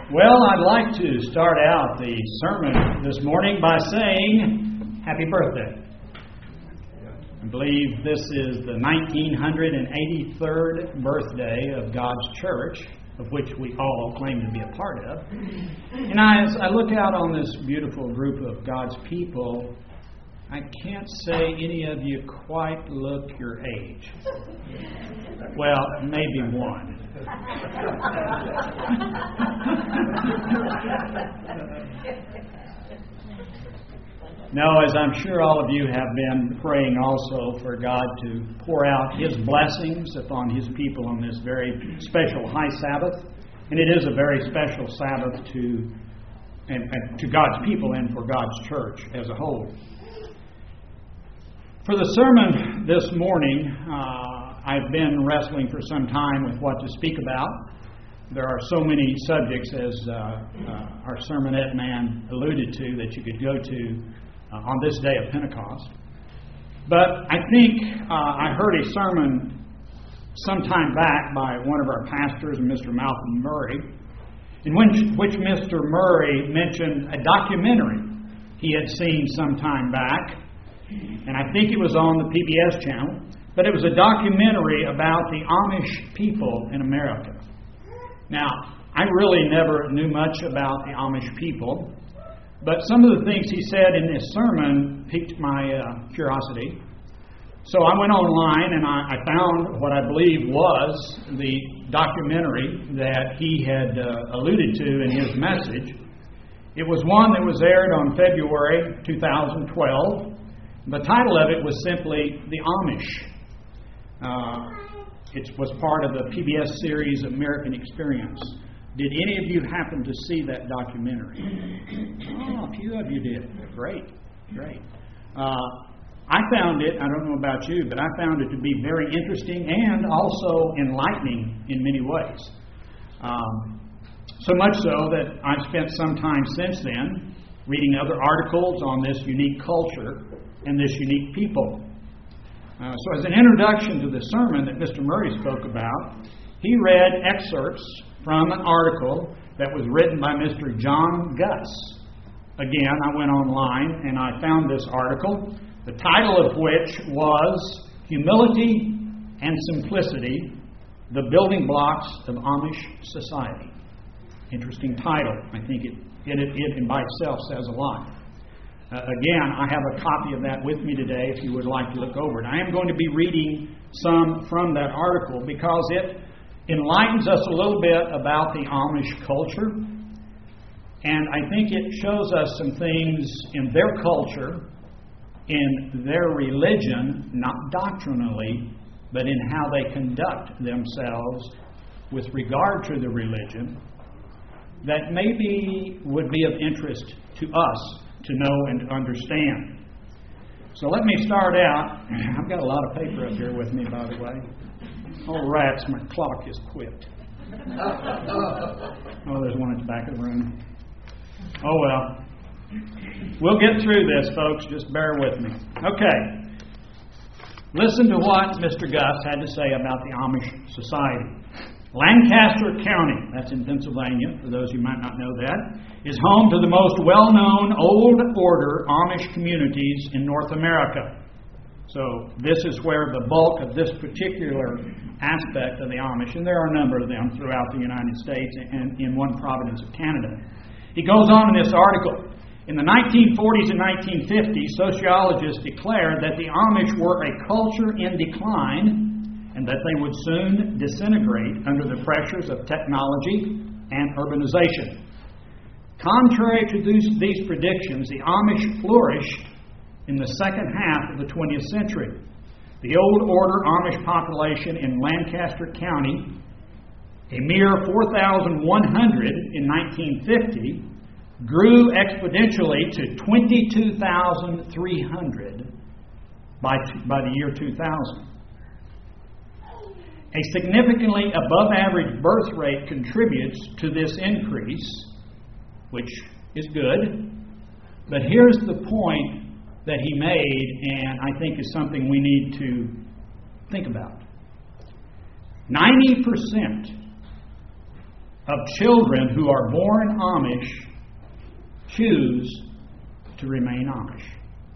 Well, I'd like to start out the sermon this morning by saying happy birthday. I believe this is the 1983rd birthday of God's church, of which we all claim to be a part of. And as I look out on this beautiful group of God's people, I can't say any of you quite look your age. Well, maybe one. No, as I'm sure all of you have been praying also for God to pour out His blessings upon His people on this very special high Sabbath. And it is a very special Sabbath to God's people and for God's church as a whole. For the sermon this morning, I've been wrestling for some time with what to speak about. There are so many subjects, as our sermonette man alluded to, that you could go to on this day of Pentecost. But I think I heard a sermon some time back by one of our pastors, Mr. Malcolm Murray, in which Mr. Murray mentioned a documentary he had seen some time back. And I think it was on the PBS channel, but it was a documentary about the Amish people in America. Now, I really never knew much about the Amish people, but some of the things he said in this sermon piqued my curiosity. So I went online and I found what I believe was the documentary that he had alluded to in his message. It was one that was aired on February 2012. The title of it was simply The Amish. It was part of the PBS series American Experience. Did any of you happen to see that documentary? Oh, a few of you did. Great. I found it, I don't know about you, but I found it to be very interesting and also enlightening in many ways. So much so that I've spent some time since then reading other articles on this unique culture and this unique people. So as an introduction to the sermon that Mr. Murray spoke about, he read excerpts from an article that was written by Mr. John Guss. Again, I went online and I found this article, the title of which was Humility and Simplicity, the Building Blocks of Amish Society. Interesting title. I think it by itself says a lot. Again, I have a copy of that with me today if you would like to look over it. I am going to be reading some from that article because it enlightens us a little bit about the Amish culture. And I think it shows us some things in their culture, in their religion, not doctrinally, but in how they conduct themselves with regard to the religion, that maybe would be of interest to us to know and understand. So let me start out. I've got a lot of paper up here with me, by the way. Oh, rats, my clock is quit. Oh, there's one at the back of the room. Oh, well. We'll get through this, folks. Just bear with me. Okay. Listen to what Mr. Guss had to say about the Amish society. Lancaster County, that's in Pennsylvania, for those who might not know that, is home to the most well-known Old Order Amish communities in North America. So this is where the bulk of this particular aspect of the Amish, and there are a number of them throughout the United States and in one province of Canada. He goes on in this article. In the 1940s and 1950s, sociologists declared that the Amish were a culture in decline and that they would soon disintegrate under the pressures of technology and urbanization. Contrary to these predictions, the Amish flourished in the second half of the 20th century. The Old Order Amish population in Lancaster County, a mere 4,100 in 1950, grew exponentially to 22,300 by the year 2000. A significantly above-average birth rate contributes to this increase, which is good. But here's the point that he made, and I think is something we need to think about. 90% of children who are born Amish choose to remain Amish.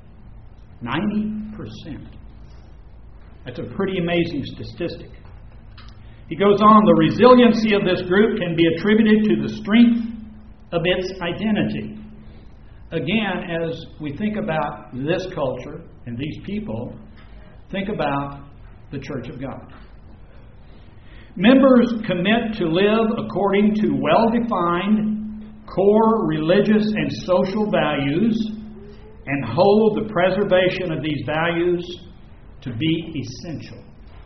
90%. That's a pretty amazing statistic. He goes on, the resiliency of this group can be attributed to the strength of its identity. Again, as we think about this culture and these people, think about the Church of God. Members commit to live according to well-defined core religious and social values and hold the preservation of these values to be essential.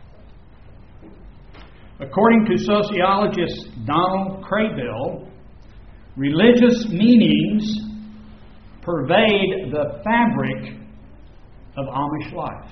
According to sociologist Donald Craybill, religious meanings pervade the fabric of Amish life.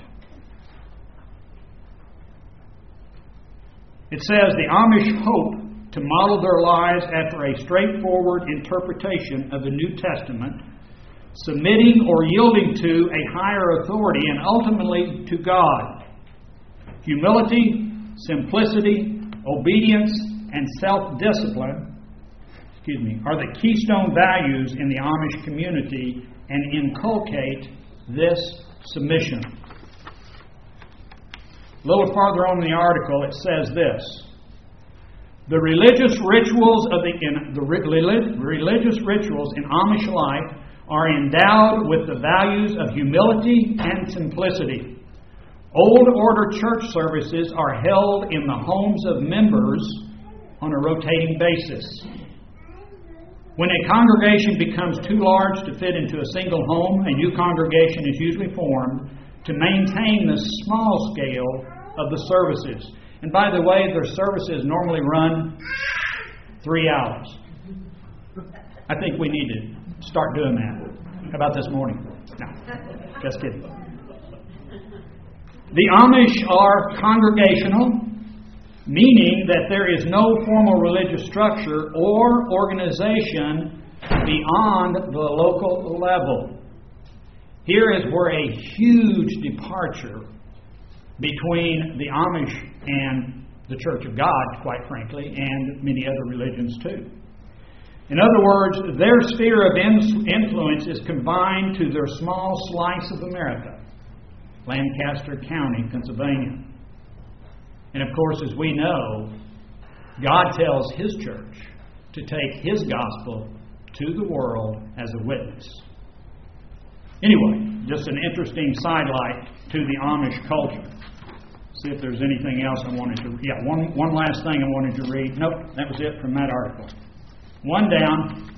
It says the Amish hope to model their lives after a straightforward interpretation of the New Testament, submitting or yielding to a higher authority and ultimately to God. Humility, simplicity, obedience, and self-discipline are the keystone values in the Amish community and inculcate this submission. A little farther on in the article, it says this: the religious rituals in Amish life are endowed with the values of humility and simplicity. Old order church services are held in the homes of members on a rotating basis. When a congregation becomes too large to fit into a single home, a new congregation is usually formed to maintain the small scale of the services. And by the way, their services normally run 3 hours. I think we need to start doing that. How about this morning? No, just kidding. The Amish are congregational, meaning that there is no formal religious structure or organization beyond the local level. Here is where a huge departure between the Amish and the Church of God, quite frankly, and many other religions too. In other words, their sphere of influence is confined to their small slice of America, Lancaster County, Pennsylvania. And of course, as we know, God tells His church to take His gospel to the world as a witness. Anyway, just an interesting sidelight to the Amish culture. See if there's anything else I wanted to read. Yeah, one last thing I wanted to read. Nope, that was it from that article. One down.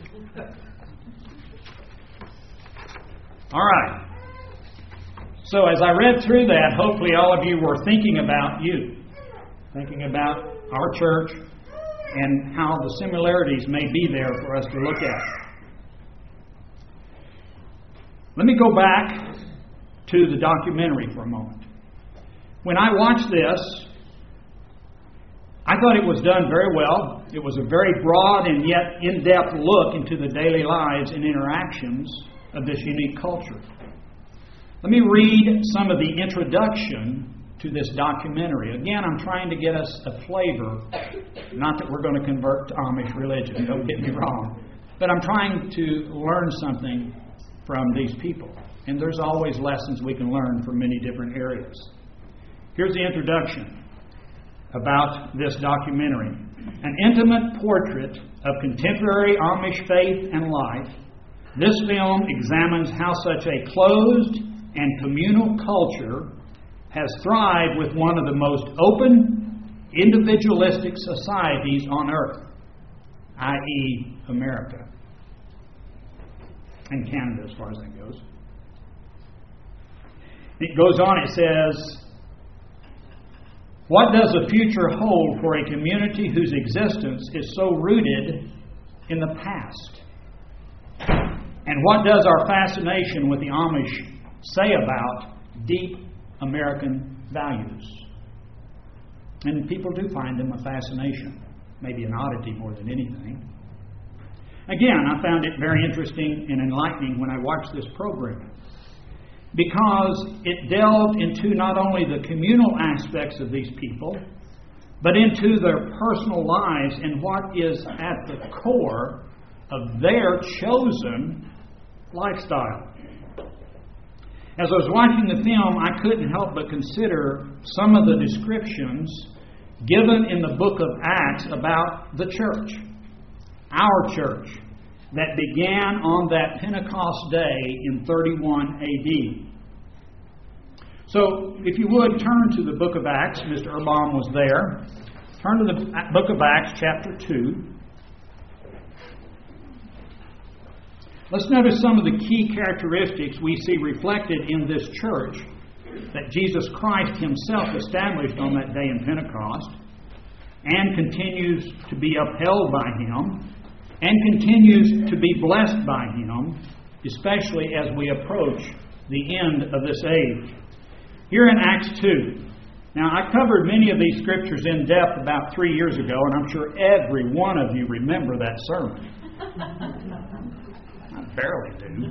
All right. So as I read through that, hopefully all of you were thinking about you, thinking about our church and how the similarities may be there for us to look at. Let me go back to the documentary for a moment. When I watched this, I thought it was done very well. It was a very broad and yet in-depth look into the daily lives and interactions of this unique culture. Let me read some of the introduction to this documentary. Again, I'm trying to get us a flavor, not that we're going to convert to Amish religion, don't get me wrong, but I'm trying to learn something from these people. And there's always lessons we can learn from many different areas. Here's the introduction about this documentary. An intimate portrait of contemporary Amish faith and life, this film examines how such a closed and communal culture has thrived with one of the most open, individualistic societies on earth, i.e., America. And Canada, as far as that goes. It goes on, it says, what does the future hold for a community whose existence is so rooted in the past? And what does our fascination with the Amish say about deep American values? And people do find them a fascination, maybe an oddity more than anything. Again, I found it very interesting and enlightening when I watched this program, because it delved into not only the communal aspects of these people, but into their personal lives and what is at the core of their chosen lifestyle. As I was watching the film, I couldn't help but consider some of the descriptions given in the book of Acts about the church, our church, that began on that Pentecost day in 31 AD. So, if you would, turn to the book of Acts. Mr. Urban was there. Turn to the book of Acts, chapter 2. Let's notice some of the key characteristics we see reflected in this church that Jesus Christ Himself established on that day in Pentecost and continues to be upheld by Him and continues to be blessed by Him, especially as we approach the end of this age. Here in Acts 2. Now, I covered many of these scriptures in depth about 3 years ago, and I'm sure every one of you remember that sermon. I barely do.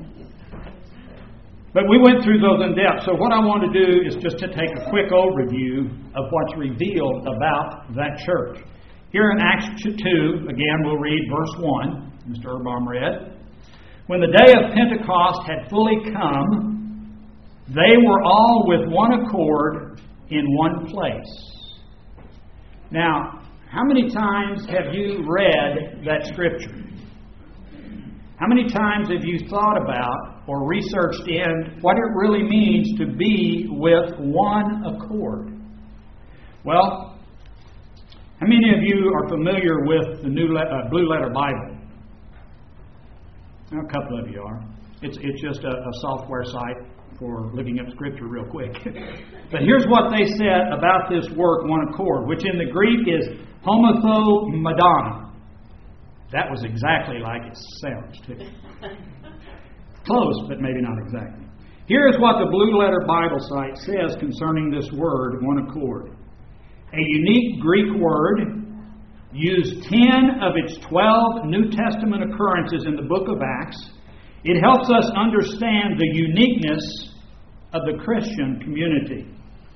But we went through those in depth. So what I want to do is just to take a quick overview of what's revealed about that church. Here in Acts 2, again, we'll read verse 1. Mr. Urban read. When the day of Pentecost had fully come, they were all with one accord in one place. Now, how many times have you read that scripture? How many times have you thought about or researched in what it really means to be with one accord? Well, how many of you are familiar with the Blue Letter Bible? A couple of you are. It's just a software site for looking up Scripture real quick. But here's what they said about this work, one accord, which in the Greek is homotho-madonna. That was exactly like it sounds, too. Close, but maybe not exactly. Here's what the Blue Letter Bible site says concerning this word, one accord. A unique Greek word, used 10 of its 12 New Testament occurrences in the book of Acts. It helps us understand the uniqueness of the Christian community.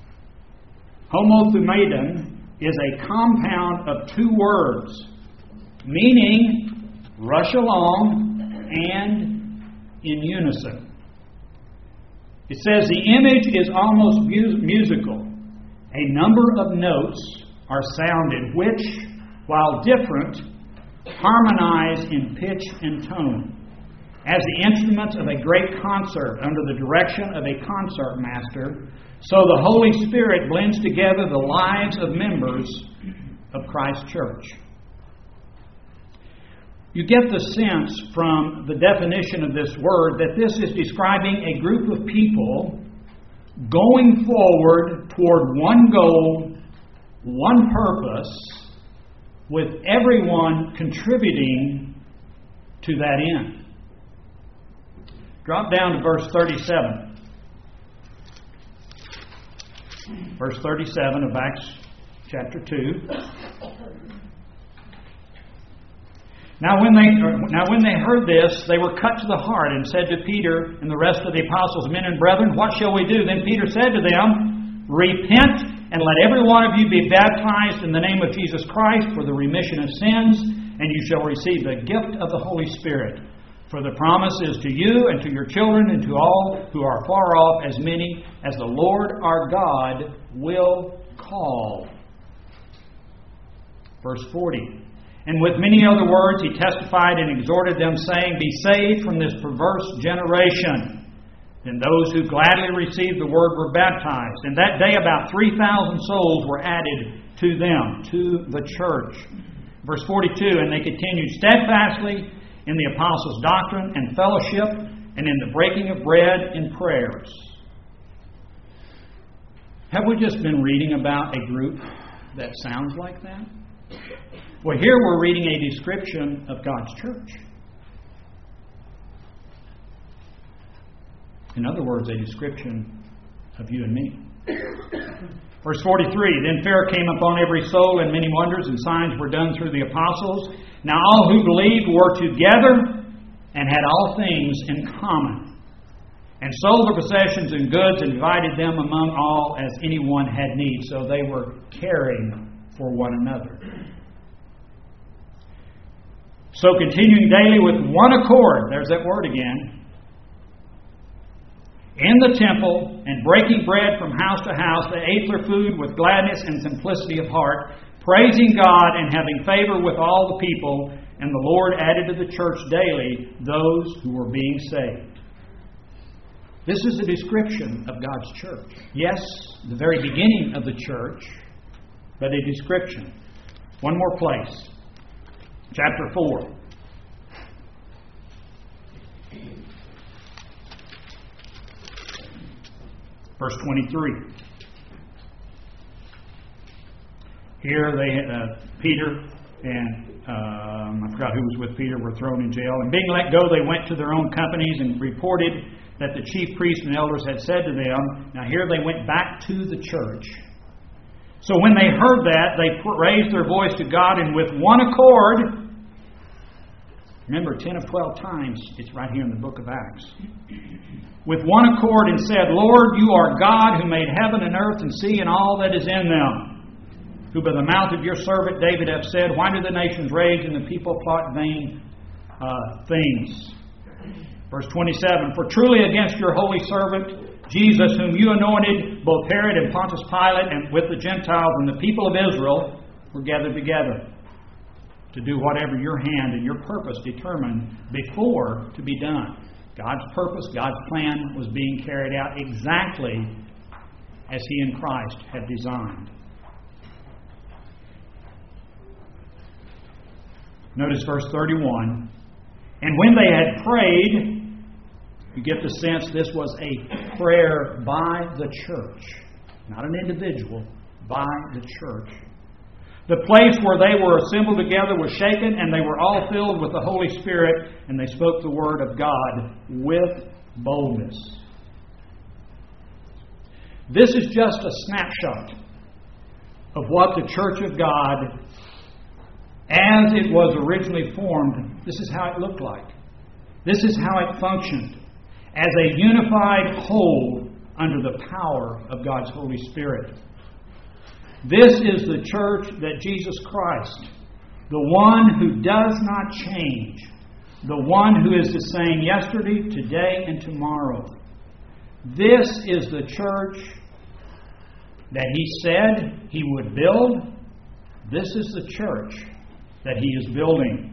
Homothumadon is a compound of two words, meaning rush along and in unison. It says the image is almost musical. A number of notes are sounded which, while different, harmonize in pitch and tone. As the instruments of a great concert under the direction of a concert master, so the Holy Spirit blends together the lives of members of Christ's church. You get the sense from the definition of this word that this is describing a group of people going forward toward one goal, one purpose, with everyone contributing to that end. Drop down to verse 37. Verse 37 of Acts chapter 2. Now when they heard this, they were cut to the heart and said to Peter and the rest of the apostles, Men and brethren, what shall we do? Then Peter said to them, Repent and let every one of you be baptized in the name of Jesus Christ for the remission of sins, and you shall receive the gift of the Holy Spirit. For the promise is to you and to your children and to all who are far off, as many as the Lord our God will call. Verse 40. And with many other words he testified and exhorted them, saying, Be saved from this perverse generation. Then those who gladly received the word were baptized. And that day about 3,000 souls were added to them, to the church. Verse 42. And they continued steadfastly in the apostles' doctrine and fellowship, and in the breaking of bread and prayers. Have we just been reading about a group that sounds like that? Well, here we're reading a description of God's church. In other words, a description of you and me. Verse 43, Then fear came upon every soul, and many wonders and signs were done through the apostles. Now all who believed were together and had all things in common, and sold their possessions and goods and divided them among all as anyone had need. So they were caring for one another. So continuing daily with one accord, there's that word again, in the temple, and breaking bread from house to house, they ate their food with gladness and simplicity of heart, praising God and having favor with all the people. And the Lord added to the church daily those who were being saved. This is a description of God's church. Yes, the very beginning of the church, but a description. One more place. Chapter 4. Verse 23. Here Peter and I forgot who was with Peter were thrown in jail. And being let go, they went to their own companies and reported that the chief priests and elders had said to them. Now here they went back to the church. So when they heard that, they raised their voice to God, and with one accord, remember 10 of 12 times, it's right here in the book of Acts. With one accord and said, Lord, you are God who made heaven and earth and sea and all that is in them, who by the mouth of your servant David have said, why do the nations rage and the people plot vain things? Verse 27, for truly against your holy servant Jesus, whom you anointed, both Herod and Pontius Pilate, and with the Gentiles and the people of Israel, were gathered together to do whatever your hand and your purpose determined before to be done. God's purpose, God's plan was being carried out exactly as He in Christ had designed. Notice verse 31. And when they had prayed, you get the sense this was a prayer by the church, not an individual, by the church. The place where they were assembled together was shaken, and they were all filled with the Holy Spirit, and they spoke the word of God with boldness. This is just a snapshot of what the church of God, as it was originally formed, this is how it looked like. This is how it functioned, as a unified whole under the power of God's Holy Spirit. This is the church that Jesus Christ, the one who does not change, the one who is the same yesterday, today, and tomorrow. This is the church that He said He would build. This is the church that He is building.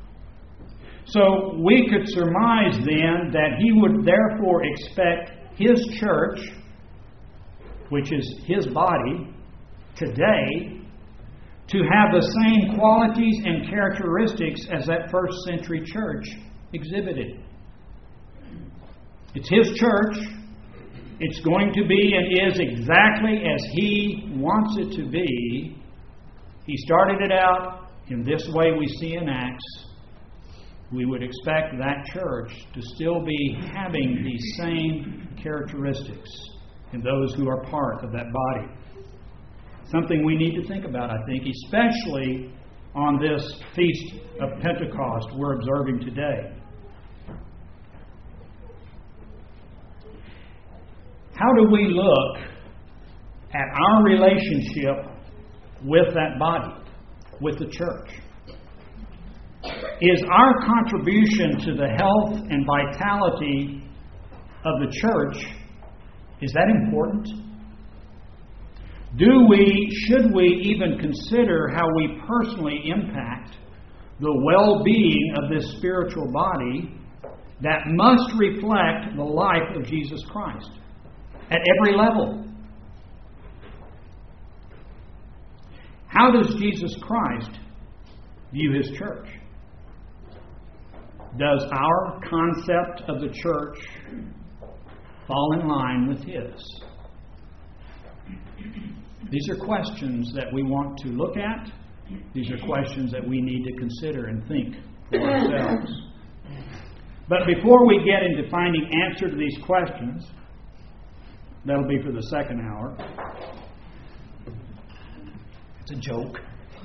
So we could surmise then that He would therefore expect His church, which is His body, today, to have the same qualities and characteristics as that first century church exhibited. It's His church. It's going to be and is exactly as He wants it to be. He started it out in this way we see in Acts. We would expect that church to still be having these same characteristics in those who are part of that body. Something we need to think about, I think, especially on this Feast of Pentecost we're observing today. How do we look at our relationship with that body, with the church? Is our contribution to the health and vitality of the church, is that important? Should we even consider how we personally impact the well-being of this spiritual body that must reflect the life of Jesus Christ at every level? How does Jesus Christ view His church? Does our concept of the church fall in line with His? These are questions that we want to look at. These are questions that we need to consider and think for ourselves. But before we get into finding answer to these questions, that'll be for the second hour. It's a joke.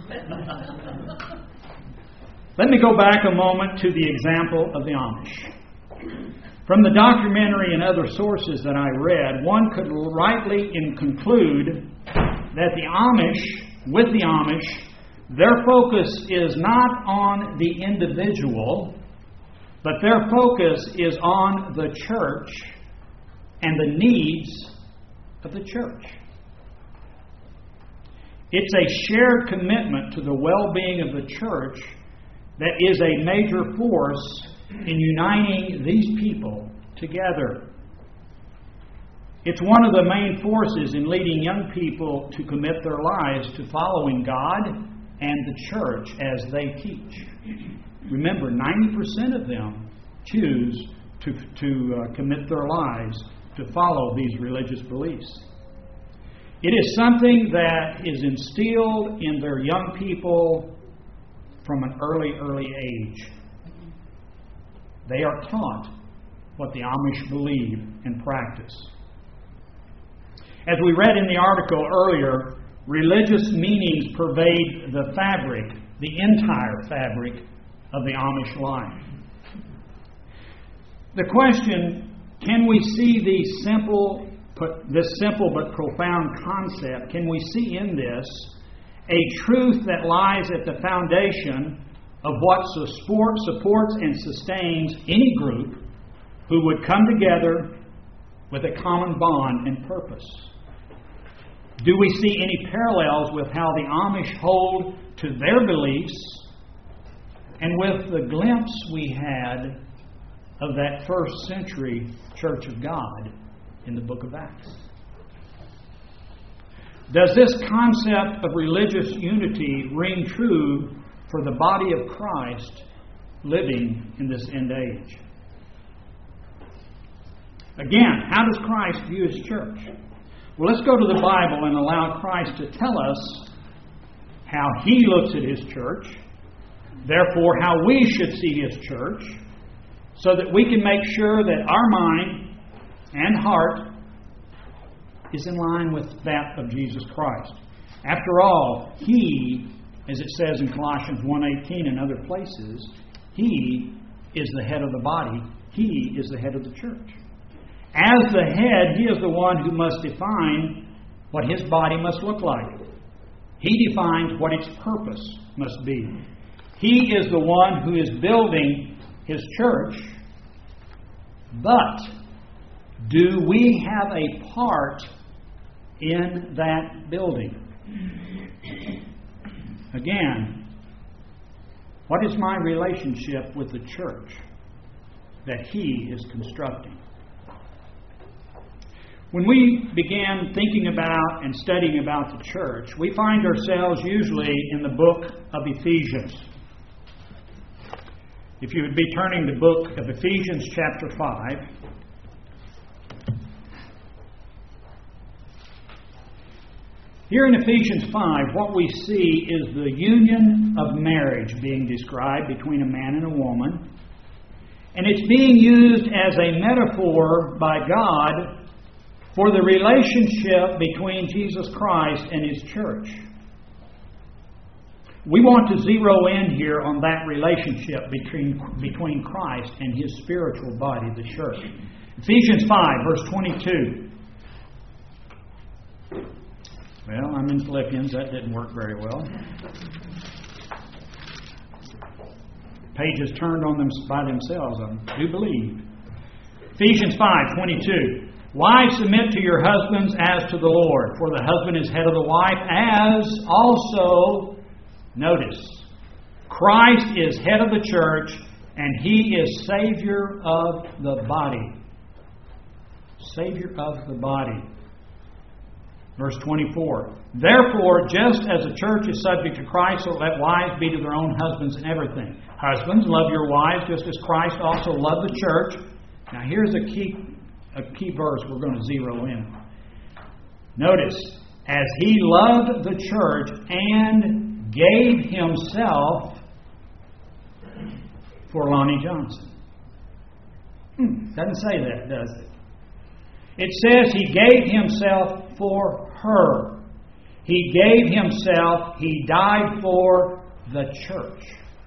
Let me go back a moment to the example of the Amish. From the documentary and other sources that I read, one could rightly conclude that the Amish with the Amish, their focus is not on the individual, but their focus is on the church and the needs of the church. It's a shared commitment to the well-being of the church that is a major force in uniting these people together. It's one of the main forces in leading young people to commit their lives to following God and the church as they teach. Remember, 90% of them choose to commit their lives to follow these religious beliefs. It is something that is instilled in their young people from an early age. They are taught what the Amish believe and practice. As we read in the article earlier, religious meanings pervade the fabric, the entire fabric of the Amish life. The question, can we see this simple but profound concept, can we see in this a truth that lies at the foundation of what supports and sustains any group who would come together with a common bond and purpose? Do we see any parallels with how the Amish hold to their beliefs and with the glimpse we had of that first century Church of God in the book of Acts? Does this concept of religious unity ring true for the body of Christ living in this end age? Again, how does Christ view His church? Well, let's go to the Bible and allow Christ to tell us how He looks at His church, therefore how we should see His church, so that we can make sure that our mind and heart is in line with that of Jesus Christ. After all, He, as it says in Colossians 1:18 and other places, He is the head of the body. He is the head of the church. As the head, He is the one who must define what His body must look like. He defines what its purpose must be. He is the one who is building His church. But do we have a part in that building? Again, what is my relationship with the church that He is constructing? When we began thinking about and studying about the church, we find ourselves usually in the book of Ephesians. If you would be turning to the book of Ephesians chapter 5. Here in Ephesians 5, what we see is the union of marriage being described between a man and a woman. And it's being used as a metaphor by God for the relationship between Jesus Christ and His church. We want to zero in here on that relationship between Christ and His spiritual body, the church. Ephesians 5, verse 22. Well, I'm in Philippians. That didn't work very well. Pages turned on them by themselves, I do believe. Ephesians 5:22. Wives, submit to your husbands as to the Lord, for the husband is head of the wife, as also, notice, Christ is head of the church, and He is Savior of the body. Savior of the body. Verse 24. Therefore, just as the church is subject to Christ, so let wives be to their own husbands in everything. Husbands, love your wives, just as Christ also loved the church. Now here's a key verse we're going to zero in. Notice, as He loved the church and gave Himself for Lonnie Johnson. Doesn't say that, does it? It says He gave Himself for her. He gave Himself, He died for the church.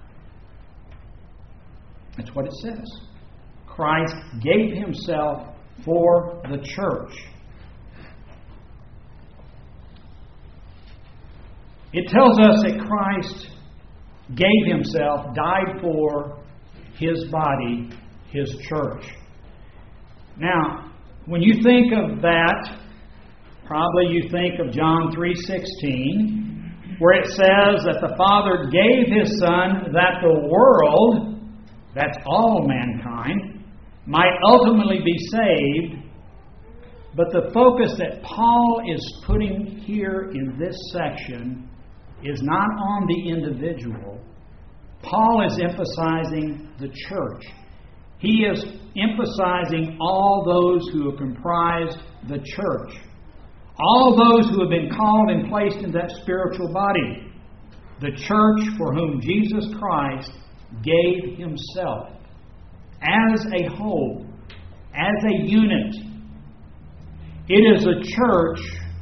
That's what it says. Christ gave Himself for the church. It tells us that Christ gave Himself, died for His body, His church. Now, when you think of that, probably you think of John 3:16, where it says that the Father gave His Son that the world, that's all mankind, might ultimately be saved. But the focus that Paul is putting here in this section is not on the individual. Paul is emphasizing the church. He is emphasizing all those who have comprised the church. All those who have been called and placed in that spiritual body. The church for whom Jesus Christ gave Himself as a whole, as a unit. It is a church.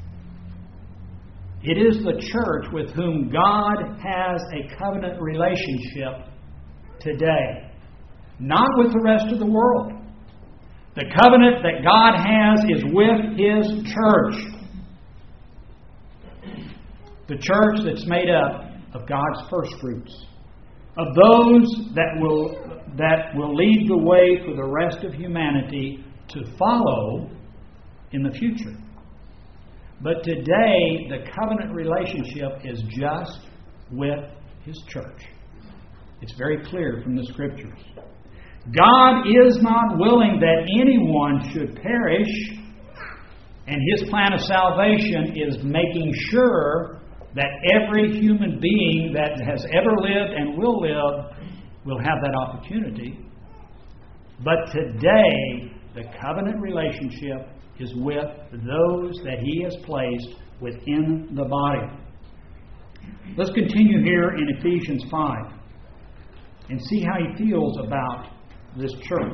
It is the church with whom God has a covenant relationship today. Not with the rest of the world. The covenant that God has is with His church. The church that's made up of God's first fruits. Of those that will lead the way for the rest of humanity to follow in the future. But today, the covenant relationship is just with His church. It's very clear from the Scriptures. God is not willing that anyone should perish, and His plan of salvation is making sure that every human being that has ever lived and will live will have that opportunity. But today, the covenant relationship is with those that He has placed within the body. Let's continue here in Ephesians 5 and see how he feels about this church.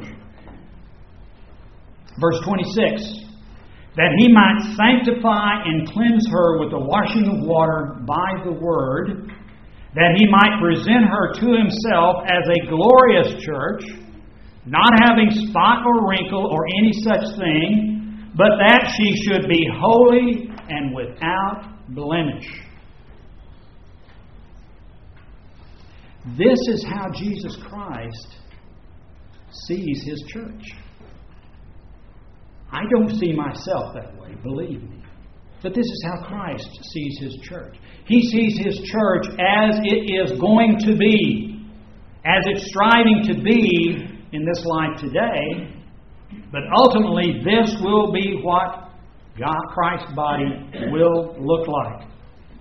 Verse 26, that He might sanctify and cleanse her with the washing of water by the word, that He might present her to Himself as a glorious church, not having spot or wrinkle or any such thing, but that she should be holy and without blemish. This is how Jesus Christ sees His church. I don't see myself that way, believe me. But this is how Christ sees His church. He sees His church as it is going to be, as it's striving to be in this life today. But ultimately, this will be what God, Christ's body will look like.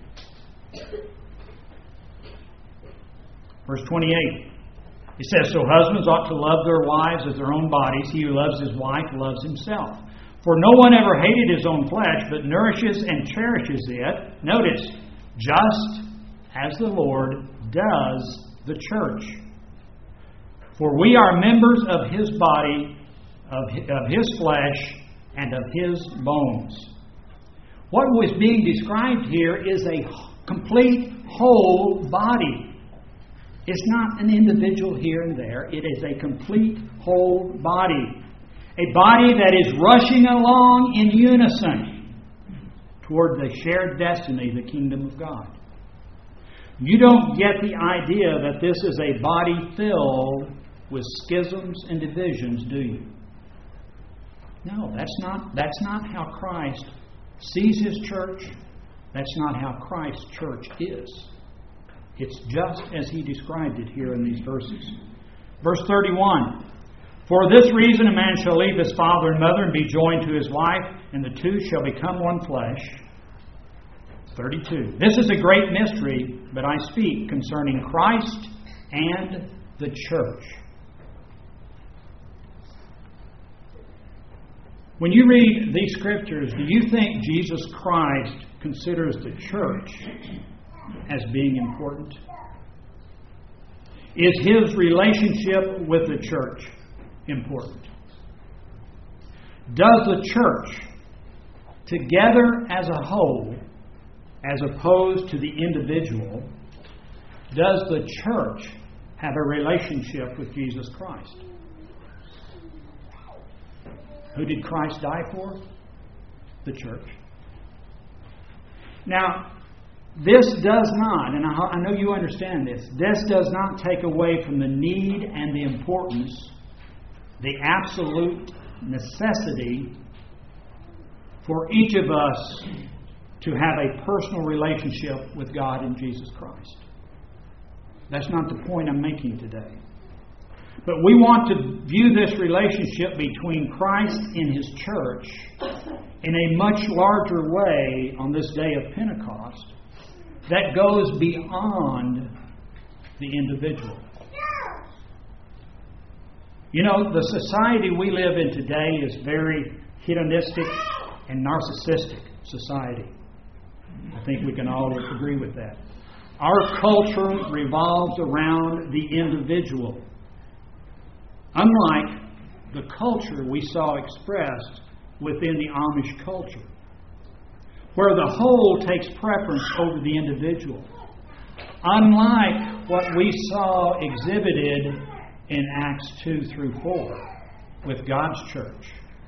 Verse 28. It says, so husbands ought to love their wives as their own bodies. He who loves his wife loves himself. For no one ever hated his own flesh, but nourishes and cherishes it. Notice, just as the Lord does the church. For we are members of His body, of His flesh, and of His bones. What was being described here is a complete whole body. It's not an individual here and there. It is a complete whole body. A body that is rushing along in unison toward the shared destiny, the kingdom of God. You don't get the idea that this is a body filled with schisms and divisions, do you? No, that's not how Christ sees His church. That's not how Christ's church is. It's just as He described it here in these verses. Verse 31. For this reason a man shall leave his father and mother and be joined to his wife, and the two shall become one flesh. 32. This is a great mystery, but I speak concerning Christ and the church. When you read these scriptures, do you think Jesus Christ considers the church as being important? Is His relationship with the church important? Does the church, together as a whole, as opposed to the individual, does the church have a relationship with Jesus Christ? Who did Christ die for? The church. Now, This does not, and I know you understand this does not take away from the need and the importance, the absolute necessity for each of us to have a personal relationship with God in Jesus Christ. That's not the point I'm making today. But we want to view this relationship between Christ and His church in a much larger way on this day of Pentecost that goes beyond the individual. You know, the society we live in today is very hedonistic and narcissistic society. I think we can all agree with that. Our culture revolves around the individual. Unlike the culture we saw expressed within the Amish culture, where the whole takes preference over the individual. Unlike what we saw exhibited in Acts 2 through 4 with God's church.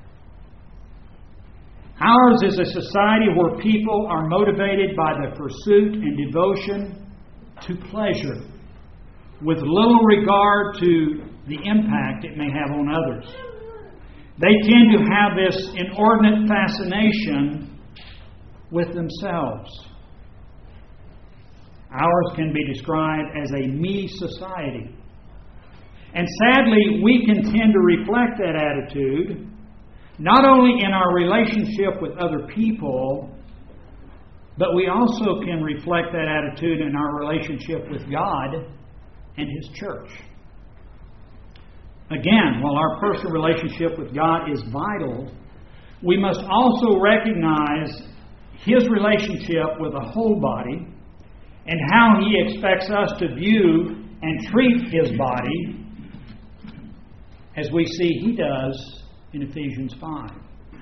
Ours is a society where people are motivated by the pursuit and devotion to pleasure, with little regard to the impact it may have on others. They tend to have this inordinate fascination with themselves. Ours can be described as a me society. And sadly, we can tend to reflect that attitude not only in our relationship with other people, but we also can reflect that attitude in our relationship with God and His church. Again, while our personal relationship with God is vital, we must also recognize His relationship with the whole body and how He expects us to view and treat His body as we see He does in Ephesians 5.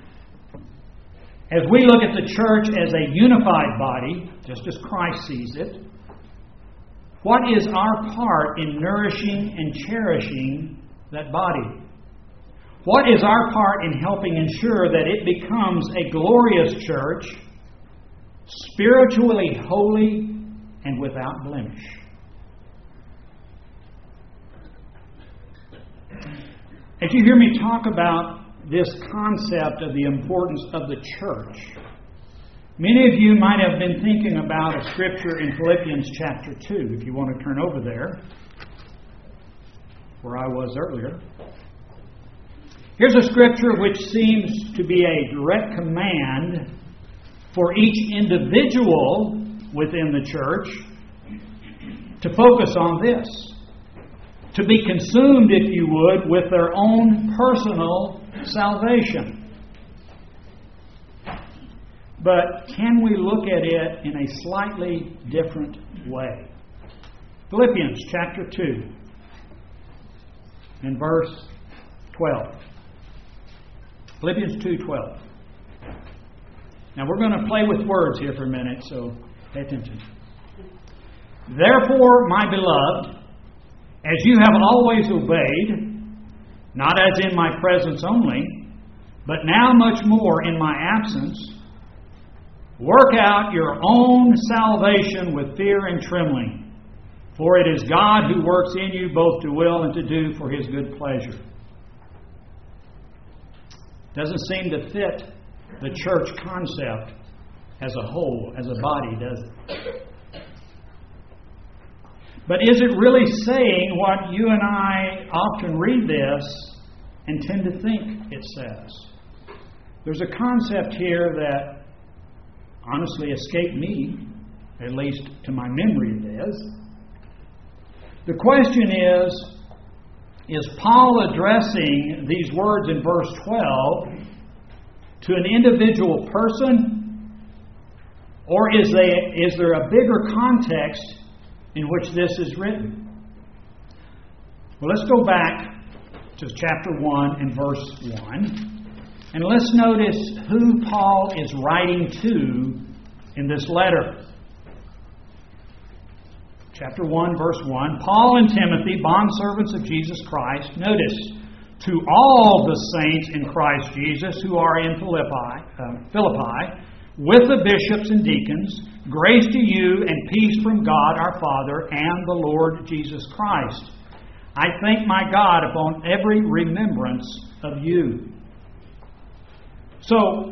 As we look at the church as a unified body, just as Christ sees it, what is our part in nourishing and cherishing that body? What is our part in helping ensure that it becomes a glorious church, spiritually holy and without blemish? As you hear me talk about this concept of the importance of the church, many of you might have been thinking about a scripture in Philippians chapter 2, if you want to turn over there, where I was earlier. Here's a scripture which seems to be a direct command for each individual within the church to focus on this. To be consumed, if you would, with their own personal salvation. But can we look at it in a slightly different way? Philippians chapter 2 and verse 12. Philippians 2:12. Now we're going to play with words here for a minute, so pay attention. Therefore, my beloved, as you have always obeyed, not as in my presence only, but now much more in my absence, work out your own salvation with fear and trembling, for it is God who works in you both to will and to do for His good pleasure. Doesn't seem to fit the church concept as a whole, as a body, does it? But is it really saying what you and I often read this and tend to think it says? There's a concept here that honestly escaped me, at least to my memory it is. The question is Paul addressing these words in verse 12 to an individual person, or is there a bigger context in which this is written? Well, let's go back to chapter 1 and verse 1, and let's notice who Paul is writing to in this letter. Chapter 1, verse 1, Paul and Timothy, bondservants of Jesus Christ, notice, to all the saints in Christ Jesus who are in Philippi, with the bishops and deacons, grace to you and peace from God our Father and the Lord Jesus Christ. I thank my God upon every remembrance of you. So,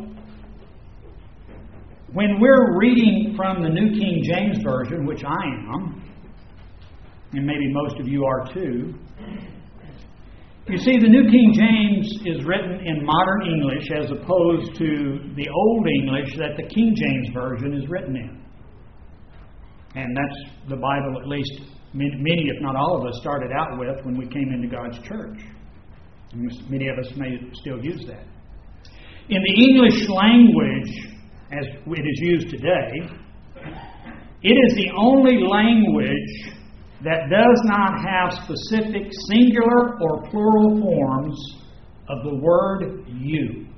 when we're reading from the New King James Version, which I am, and maybe most of you are too, you see, the New King James is written in modern English as opposed to the Old English that the King James Version is written in. And that's the Bible, at least many, if not all of us, started out with when we came into God's church. Many of us may still use that. In the English language, as it is used today, it is the only language that does not have specific singular or plural forms of the word you.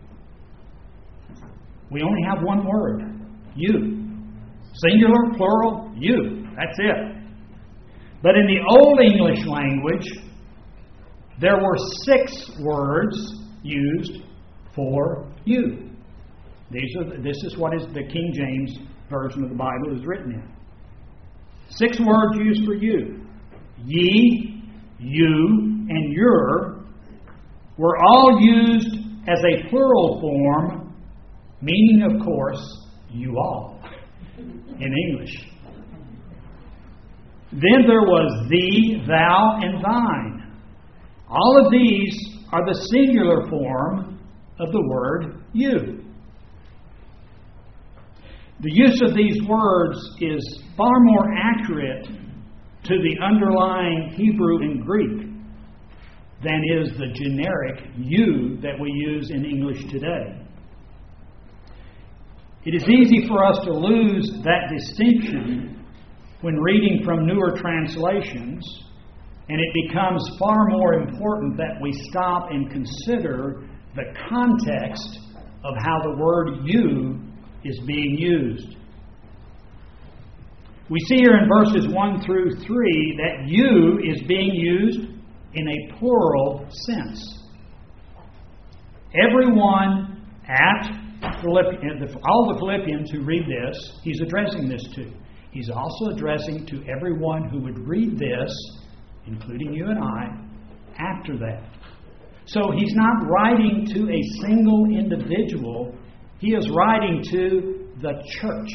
We only have one word, you. Singular, plural, you. That's it. But in the Old English language, there were 6 words used for you. This is what is the King James Version of the Bible is written in. 6 words used for you. Ye, you, and your were all used as a plural form, meaning, of course, you all, in English. Then there was thee, thou, and thine. All of these are the singular form of the word you. The use of these words is far more accurate to the underlying Hebrew and Greek than is the generic you that we use in English today. It is easy for us to lose that distinction when reading from newer translations, and it becomes far more important that we stop and consider the context of how the word you is being used. We see here in verses 1 through 3 that you is being used in a plural sense. Everyone at all the Philippians who read this, he's addressing this to. He's also addressing to everyone who would read this, including you and I, after that. So he's not writing to a single individual. He is writing to the church,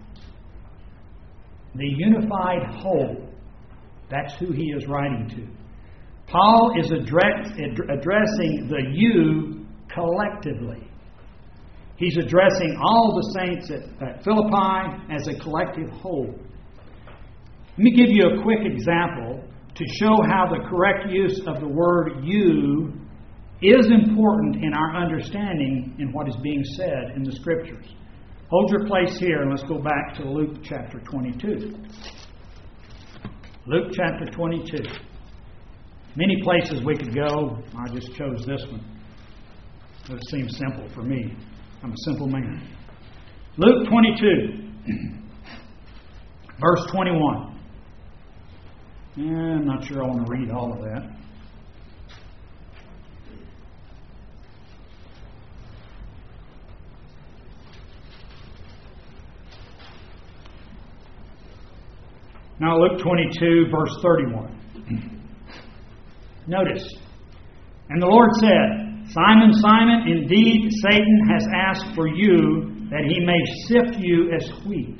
the unified whole. That's who he is writing to. Paul is addressing the you collectively. He's addressing all the saints at Philippi as a collective whole. Let me give you a quick example to show how the correct use of the word you is important in our understanding in what is being said in the Scriptures. Hold your place here and let's go back to Luke chapter 22. Luke chapter 22. Many places we could go. I just chose this one. It seems simple for me. I'm a simple man. Luke 22, verse 21. I'm not sure I want to read all of that. Now Luke 22, verse 31. Notice, and the Lord said, Simon, Simon, indeed Satan has asked for you that he may sift you as wheat.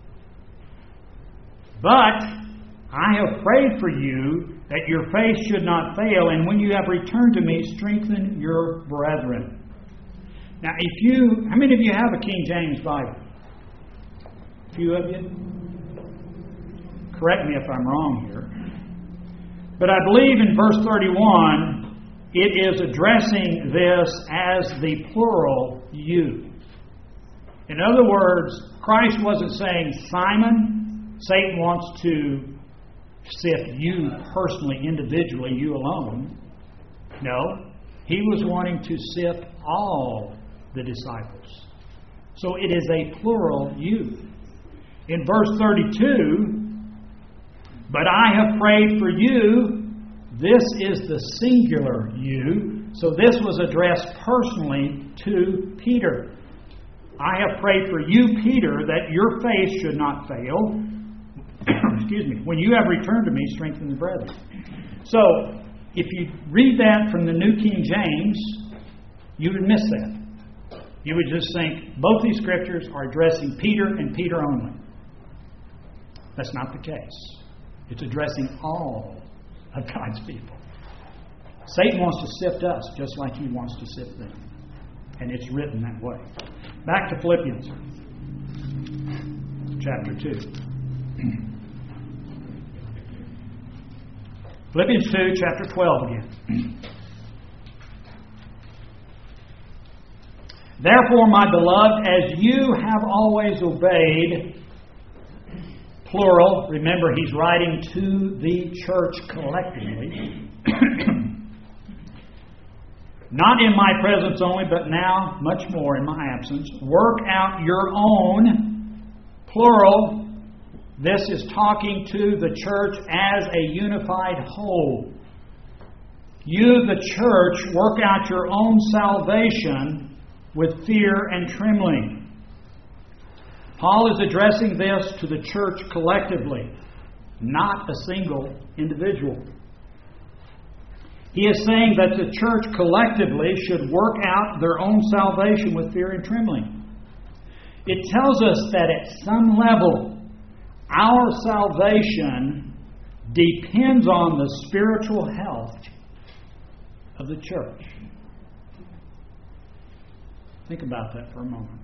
But I have prayed for you that your faith should not fail, and when you have returned to me, strengthen your brethren. Now, how many of you have a King James Bible? A few of you? Correct me if I'm wrong here. But I believe in verse 31, it is addressing this as the plural you. In other words, Christ wasn't saying, Simon, Satan wants to sift you personally, individually, you alone. No, he was wanting to sift all the disciples. So it is a plural you. In verse 32, but I have prayed for you. This is the singular you. So this was addressed personally to Peter. I have prayed for you, Peter, that your faith should not fail. Excuse me. When you have returned to me, strengthen the brethren. So, if you read that from the New King James, you would miss that. You would just think both these scriptures are addressing Peter and Peter only. That's not the case. It's addressing all of God's people. Satan wants to sift us just like he wants to sift them. And it's written that way. Back to Philippians chapter 2. Philippians 2, chapter 12 again. Therefore, my beloved, as you have always obeyed, plural, remember he's writing to the church collectively, not in my presence only, but now much more in my absence, work out your own, plural. This is talking to the church as a unified whole. You, the church, work out your own salvation with fear and trembling. Paul is addressing this to the church collectively, not a single individual. He is saying that the church collectively should work out their own salvation with fear and trembling. It tells us that at some level, our salvation depends on the spiritual health of the church. Think about that for a moment.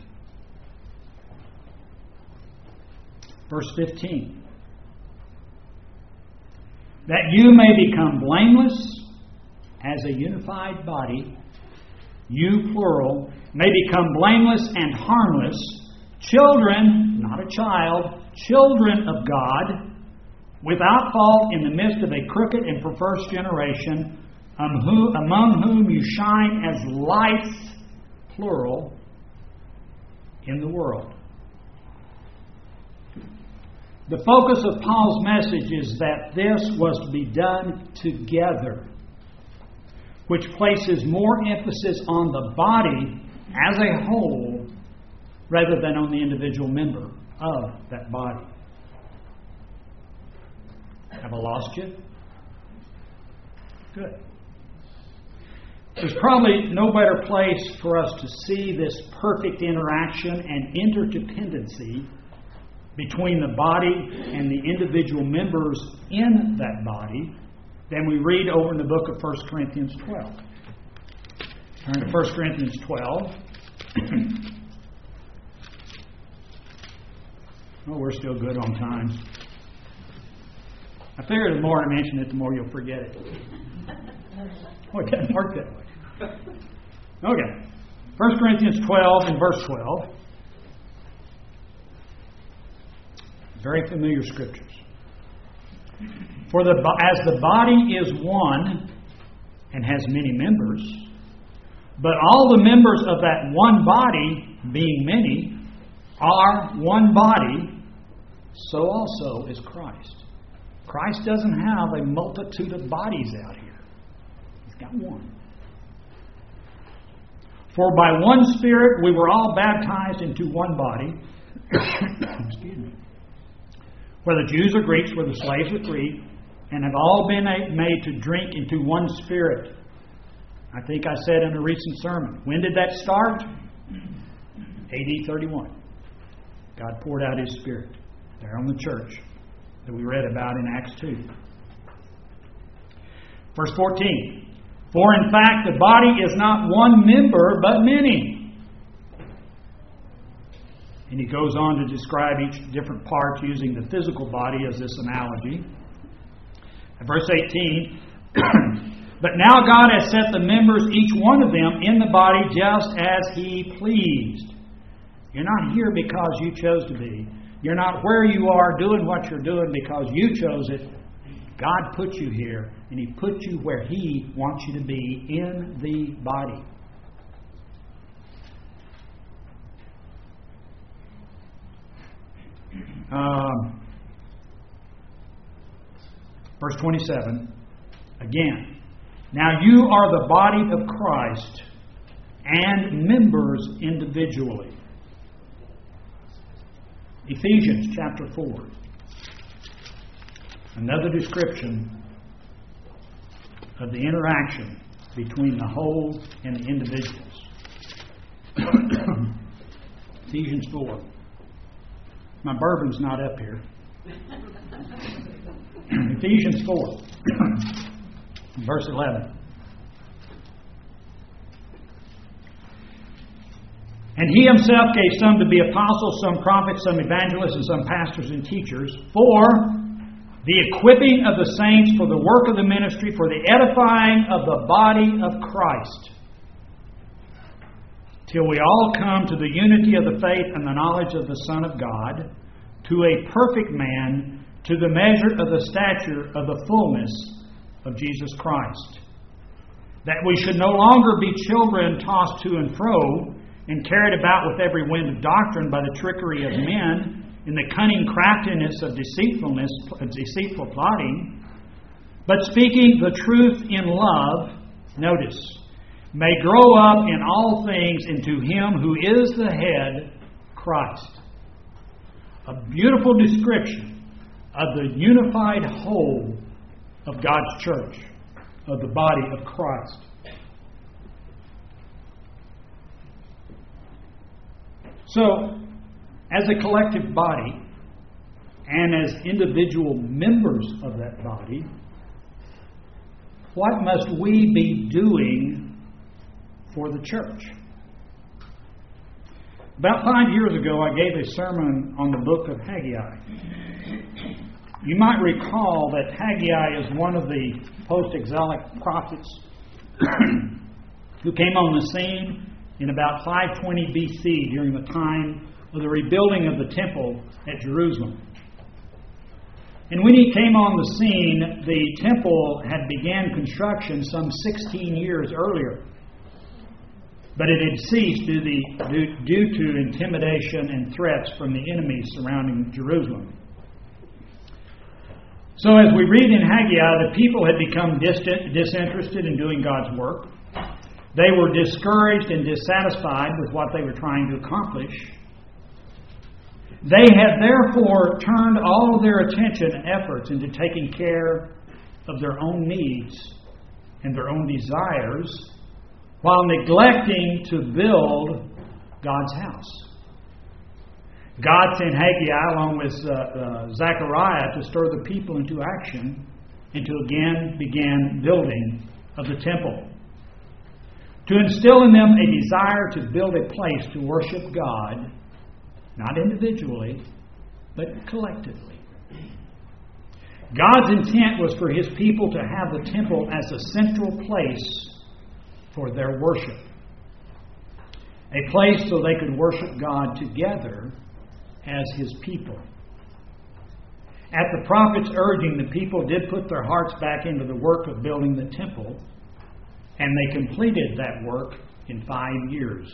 Verse 15. That you may become blameless as a unified body, you plural, may become blameless and harmless, children, not a child, children of God, without fault in the midst of a crooked and perverse generation, among whom you shine as lights, plural, in the world. The focus of Paul's message is that this was to be done together, which places more emphasis on the body as a whole rather than on the individual member of that body. Have I lost you? Good. There's probably no better place for us to see this perfect interaction and interdependency between the body and the individual members in that body than we read over in the book of 1 Corinthians 12. Turn to 1 Corinthians 12. Oh, we're still good on time. I figure the more I mention it, the more you'll forget it. Oh, it doesn't work that way. Okay. 1 Corinthians 12 and verse 12. Very familiar scriptures. For as the body is one and has many members, but all the members of that one body, being many, are one body, so also is Christ. Christ doesn't have a multitude of bodies out here. He's got one. For by one Spirit we were all baptized into one body. Excuse me. Whether Jews or Greeks, whether slaves or free, and have all been made to drink into one Spirit. I think I said in a recent sermon. When did that start? AD 31. God poured out His Spirit there on the church that we read about in Acts 2. Verse 14. For in fact the body is not one member, but many. And he goes on to describe each different part using the physical body as this analogy. And verse 18. But now God has set the members, each one of them, in the body just as He pleased. You're not here because you chose to be. You're not where you are doing what you're doing because you chose it. God put you here, and He put you where He wants you to be in the body. Verse 27, again. Now you are the body of Christ and members individually. Ephesians chapter 4. Another description of the interaction between the whole and the individuals. Ephesians 4. My bourbon's not up here. Ephesians 4, verse 11. And he himself gave some to be apostles, some prophets, some evangelists, and some pastors and teachers for the equipping of the saints, for the work of the ministry, for the edifying of the body of Christ, till we all come to the unity of the faith and the knowledge of the Son of God, to a perfect man, to the measure of the stature of the fullness of Jesus Christ. That we should no longer be children tossed to and fro, and carried about with every wind of doctrine by the trickery of men, in the cunning craftiness of deceitful plotting, but speaking the truth in love, notice, may grow up in all things into Him who is the head, Christ. A beautiful description of the unified whole of God's church, of the body of Christ. So, as a collective body, and as individual members of that body, what must we be doing for the church? About 5 years ago, I gave a sermon on the book of Haggai. You might recall that Haggai is one of the post-exilic prophets who came on the scene in about 520 BC during the time of the rebuilding of the temple at Jerusalem. And when he came on the scene, the temple had began construction some 16 years earlier. But it had ceased due to intimidation and threats from the enemies surrounding Jerusalem. So as we read in Haggai, the people had become disinterested in doing God's work. They were discouraged and dissatisfied with what they were trying to accomplish. They had therefore turned all of their attention and efforts into taking care of their own needs and their own desires, while neglecting to build God's house. God sent Haggai along with Zechariah to stir the people into action and to again begin building of the temple. To instill in them a desire to build a place to worship God, not individually, but collectively. God's intent was for His people to have the temple as a central place for their worship. A place so they could worship God together as His people. At the prophet's urging, the people did put their hearts back into the work of building the temple, and they completed that work in 5 years.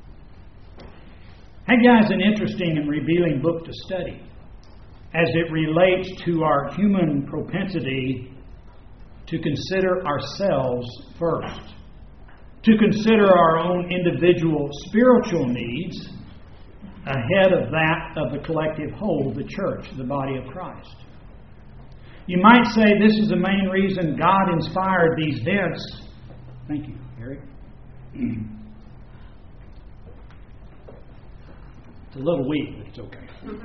Haggai is an interesting and revealing book to study as it relates to our human propensity to consider ourselves first, to consider our own individual spiritual needs ahead of that of the collective whole, the church, the body of Christ. You might say this is the main reason God inspired these events. Thank you, Eric. It's a little weak, but it's okay.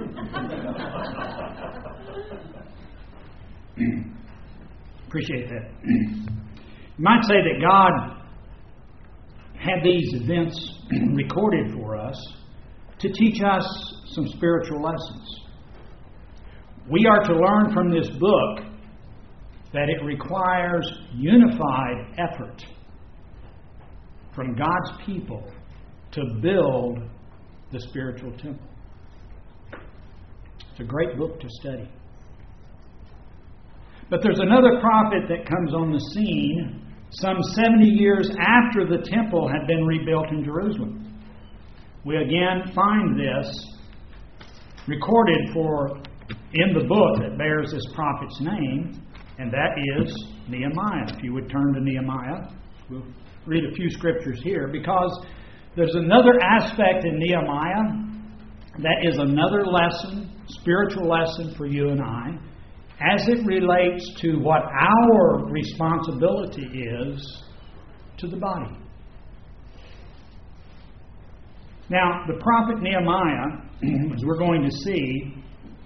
Appreciate that. You might say that God had these events recorded for us to teach us some spiritual lessons. We are to learn from this book that it requires unified effort from God's people to build the spiritual temple. It's a great book to study. But there's another prophet that comes on the scene some 70 years after the temple had been rebuilt in Jerusalem. We again find this recorded in the book that bears this prophet's name, and that is Nehemiah. If you would turn to Nehemiah, we'll read a few scriptures here, because there's another aspect in Nehemiah that is another lesson, spiritual lesson for you and I, as it relates to what our responsibility is to the body. Now, the prophet Nehemiah, as we're going to see,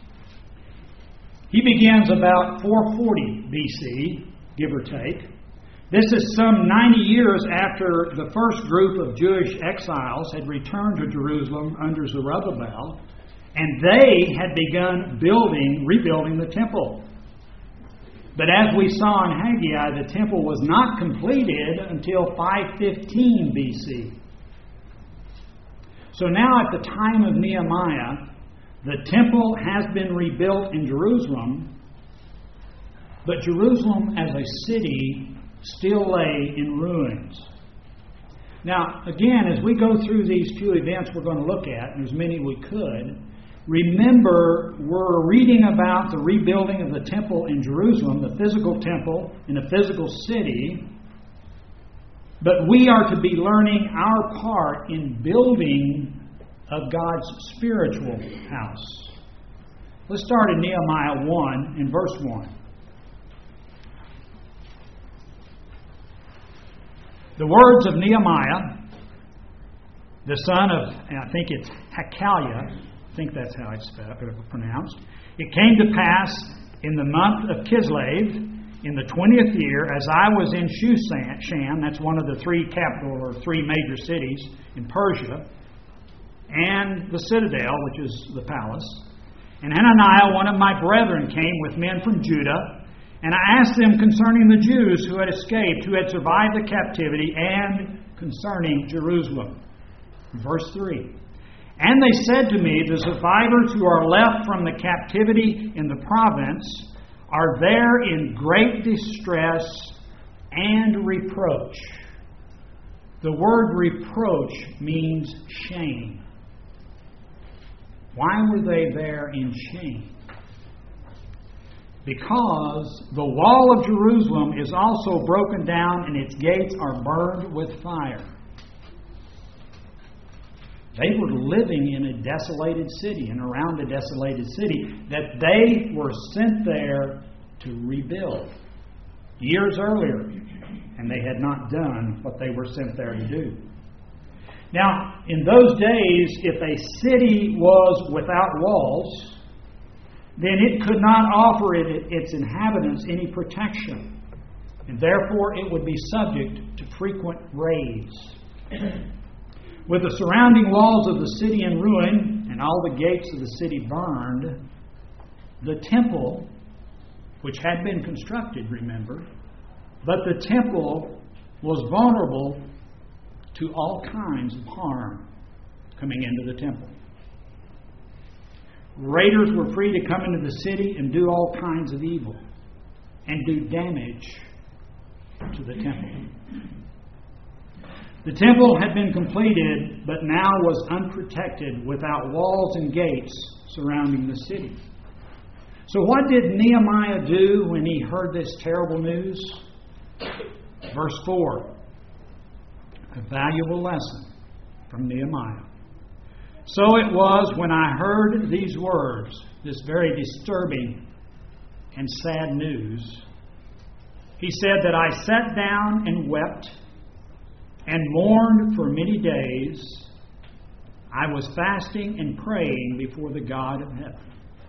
he begins about 440 BC, give or take. This is some 90 years after the first group of Jewish exiles had returned to Jerusalem under Zerubbabel, and they had begun rebuilding the temple. But as we saw in Haggai, the temple was not completed until 515 BC. So now at the time of Nehemiah, the temple has been rebuilt in Jerusalem, but Jerusalem as a city still lay in ruins. Now, again, as we go through these few events we're going to look at, and as many we could, remember we're reading about the rebuilding of the temple in Jerusalem, the physical temple in a physical city, but we are to be learning our part in building of God's spiritual house. Let's start in Nehemiah 1 in verse 1. The words of Nehemiah, the son of, I think it's Hakaliah, I think that's how it's pronounced. It came to pass in the month of Kislev, in the 20th year, as I was in Shushan, that's one of the three major cities in Persia, and the citadel, which is the palace. And Hananiah, one of my brethren, came with men from Judah, and I asked them concerning the Jews who had escaped, who had survived the captivity, and concerning Jerusalem. Verse 3. And they said to me, the survivors who are left from the captivity in the province are there in great distress and reproach. The word reproach means shame. Why were they there in shame? Because the wall of Jerusalem is also broken down and its gates are burned with fire. They were living in a desolated city and around a desolated city that they were sent there to rebuild years earlier, and they had not done what they were sent there to do. Now, in those days, if a city was without walls, then it could not offer its inhabitants any protection, and therefore it would be subject to frequent raids. With the surrounding walls of the city in ruin and all the gates of the city burned, the temple, which had been constructed, remember, but the temple was vulnerable to all kinds of harm coming into the temple. Raiders were free to come into the city and do all kinds of evil and do damage to the temple. The temple had been completed, but now was unprotected without walls and gates surrounding the city. So what did Nehemiah do when he heard this terrible news? Verse 4. A valuable lesson from Nehemiah. So it was when I heard these words, this very disturbing and sad news, he said that I sat down and wept and mourned for many days. I was fasting and praying before the God of heaven.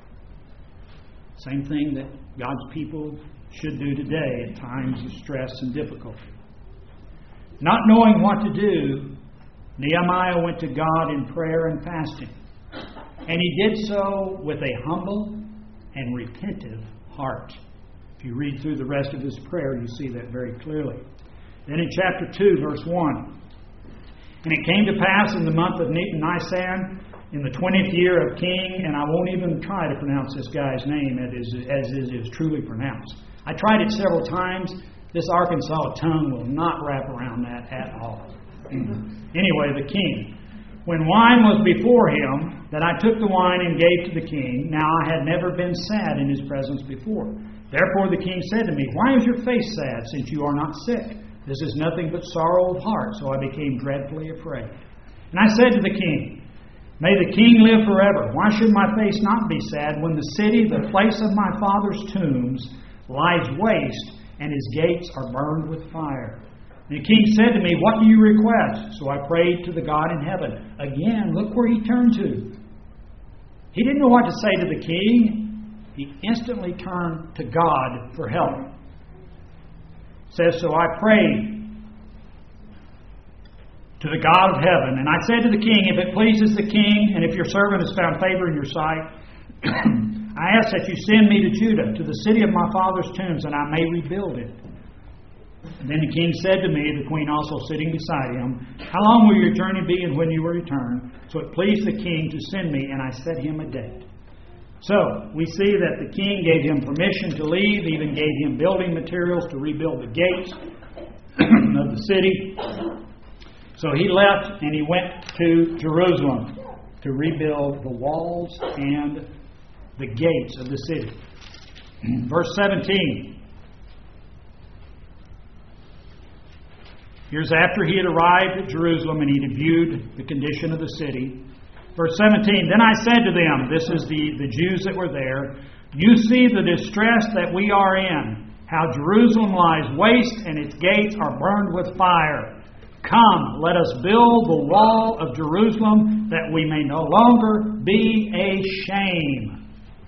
Same thing that God's people should do today at times of stress and difficulty. Not knowing what to do, Nehemiah went to God in prayer and fasting. And he did so with a humble and repentive heart. If you read through the rest of his prayer, you see that very clearly. Then in chapter 2, verse 1. And it came to pass in the month of Nisan, in the 20th year of King, and I won't even try to pronounce this guy's name as it is truly pronounced. I tried it several times. This Arkansas tongue will not wrap around that at all. Anyway, the king. When wine was before him, that I took the wine and gave to the king. Now I had never been sad in his presence before. Therefore the king said to me, Why is your face sad, since you are not sick? This is nothing but sorrow of heart. So I became dreadfully afraid. And I said to the king, May the king live forever. Why should my face not be sad when the city, the place of my father's tombs, lies waste and his gates are burned with fire? And the king said to me, what do you request? So I prayed to the God in heaven. Again, look where he turned to. He didn't know what to say to the king. He instantly turned to God for help. It says, so I prayed to the God of heaven. And I said to the king, if it pleases the king, and if your servant has found favor in your sight, I ask that you send me to Judah, to the city of my father's tombs, and I may rebuild it. And then the king said to me, the queen also sitting beside him, how long will your journey be and when you will return? So it pleased the king to send me, and I set him a date. So we see that the king gave him permission to leave, even gave him building materials to rebuild the gates of the city. So he left and he went to Jerusalem to rebuild the walls and the gates of the city. Verse 17. Here's after he had arrived at Jerusalem and he had viewed the condition of the city. Verse 17. Then I said to them, this is the Jews that were there, you see the distress that we are in, how Jerusalem lies waste and its gates are burned with fire. Come, let us build the wall of Jerusalem, that we may no longer be a shame.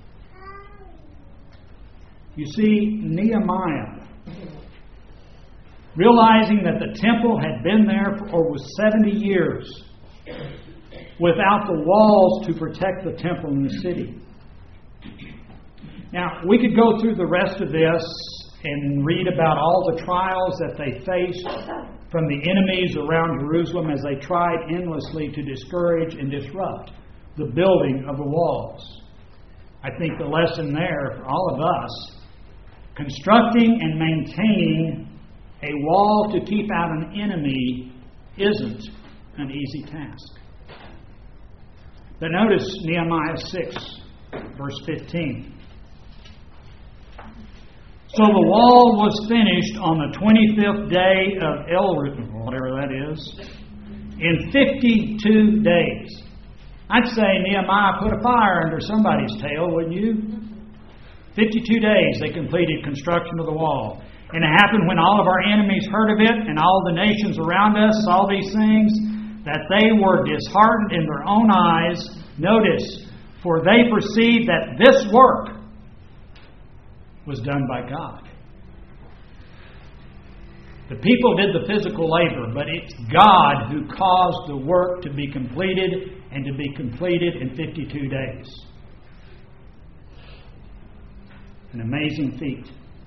You see, Nehemiah, realizing that the temple had been there for over 70 years without the walls to protect the temple in the city. Now, we could go through the rest of this and read about all the trials that they faced from the enemies around Jerusalem as they tried endlessly to discourage and disrupt the building of the walls. I think the lesson there for all of us, constructing and maintaining a wall to keep out an enemy isn't an easy task. But notice Nehemiah 6, verse 15. So the wall was finished on the 25th day of Elul, whatever that is, in 52 days. I'd say Nehemiah put a fire under somebody's tail, wouldn't you? 52 days they completed construction of the wall. And it happened when all of our enemies heard of it and all the nations around us saw these things, that they were disheartened in their own eyes. Notice, for they perceived that this work was done by God. The people did the physical labor, but it's God who caused the work to be completed and to be completed in 52 days. An amazing feat.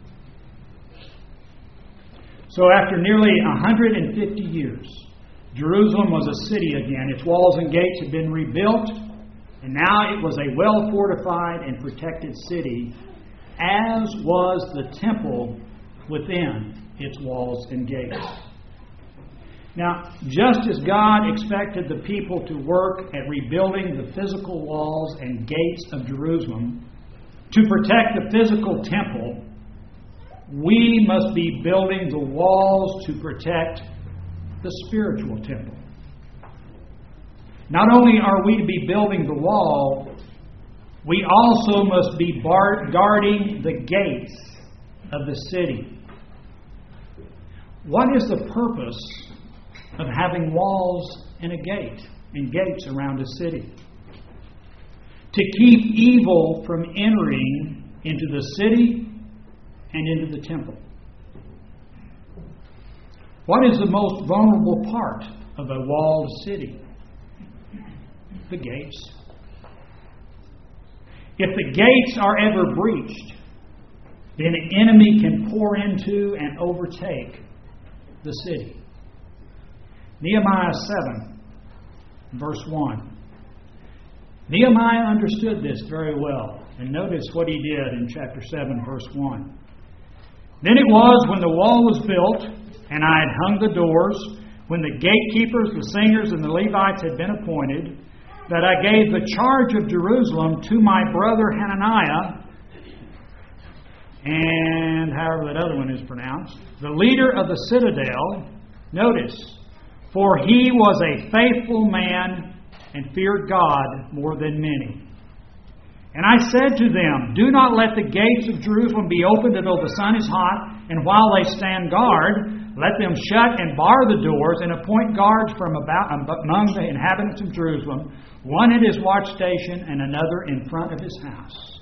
So after nearly 150 years, Jerusalem was a city again. Its walls and gates had been rebuilt, and now it was a well-fortified and protected city, as was the temple within its walls and gates. Now, just as God expected the people to work at rebuilding the physical walls and gates of Jerusalem to protect the physical temple, we must be building the walls to protect the spiritual temple. Not only are we to be building the wall, we also must be guarding the gates of the city. What is the purpose of having walls and a gate and gates around a city? To keep evil from entering into the city and into the temple. What is the most vulnerable part of a walled city? The gates. If the gates are ever breached, then an enemy can pour into and overtake the city. Nehemiah 7, verse 1. Nehemiah understood this very well. And notice what he did in chapter 7, verse 1. Then it was when the wall was built, and I had hung the doors, when the gatekeepers, the singers, and the Levites had been appointed, that I gave the charge of Jerusalem to my brother Hananiah, and however that other one is pronounced, the leader of the citadel. Notice, for he was a faithful man and feared God more than many. And I said to them, do not let the gates of Jerusalem be opened until the sun is hot, and while they stand guard, let them shut and bar the doors, and appoint guards from among the inhabitants of Jerusalem, one at his watch station and another in front of his house.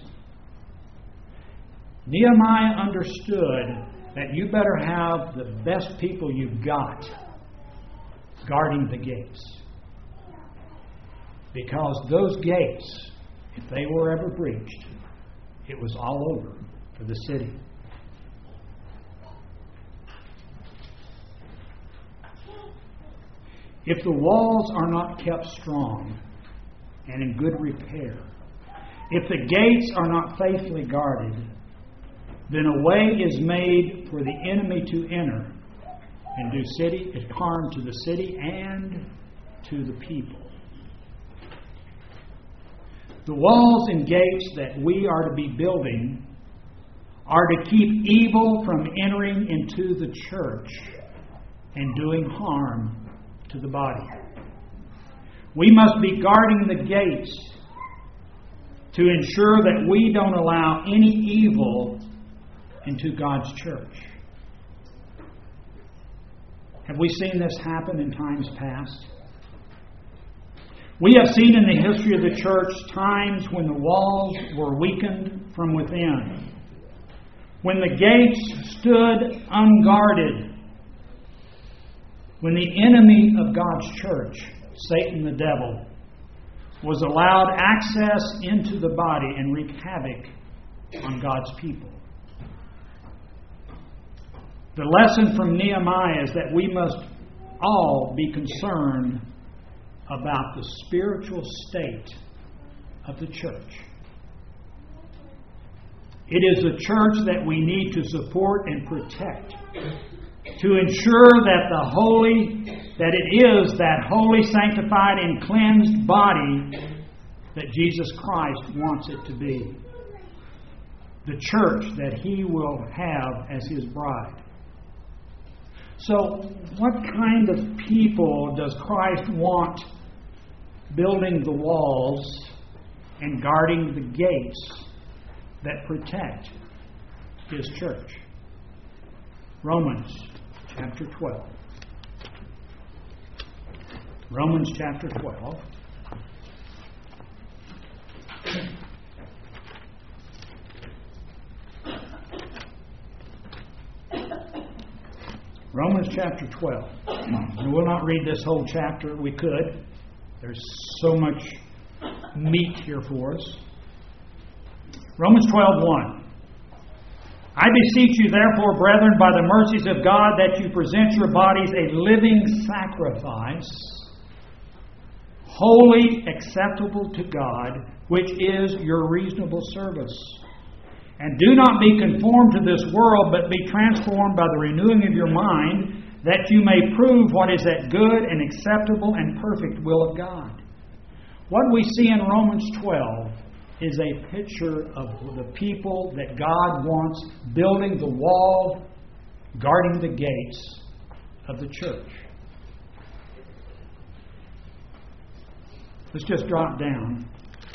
Nehemiah understood that you better have the best people you've got guarding the gates. Because those gates, if they were ever breached, it was all over for the city. If the walls are not kept strong and in good repair, if the gates are not faithfully guarded, then a way is made for the enemy to enter and do harm to the city and to the people. The walls and gates that we are to be building are to keep evil from entering into the church and doing harm to the body. We must be guarding the gates to ensure that we don't allow any evil into God's church. Have we seen this happen in times past? We have seen in the history of the church times when the walls were weakened from within, when the gates stood unguarded, when the enemy of God's church, Satan the devil, was allowed access into the body and wreak havoc on God's people. The lesson from Nehemiah is that we must all be concerned about the spiritual state of the church. It is a church that we need to support and protect, to ensure that it is that holy, sanctified, and cleansed body that Jesus Christ wants it to be. The church that He will have as His bride. So, what kind of people does Christ want building the walls and guarding the gates that protect His church? Romans chapter 12. Romans chapter 12. Romans chapter 12. We will not read this whole chapter. We could. There's so much meat here for us. Romans 12:1. I beseech you, therefore, brethren, by the mercies of God, that you present your bodies a living sacrifice, holy, acceptable to God, which is your reasonable service. And do not be conformed to this world, but be transformed by the renewing of your mind, that you may prove what is that good and acceptable and perfect will of God. What we see in Romans 12 is a picture of the people that God wants building the wall, guarding the gates of the church. Let's just drop down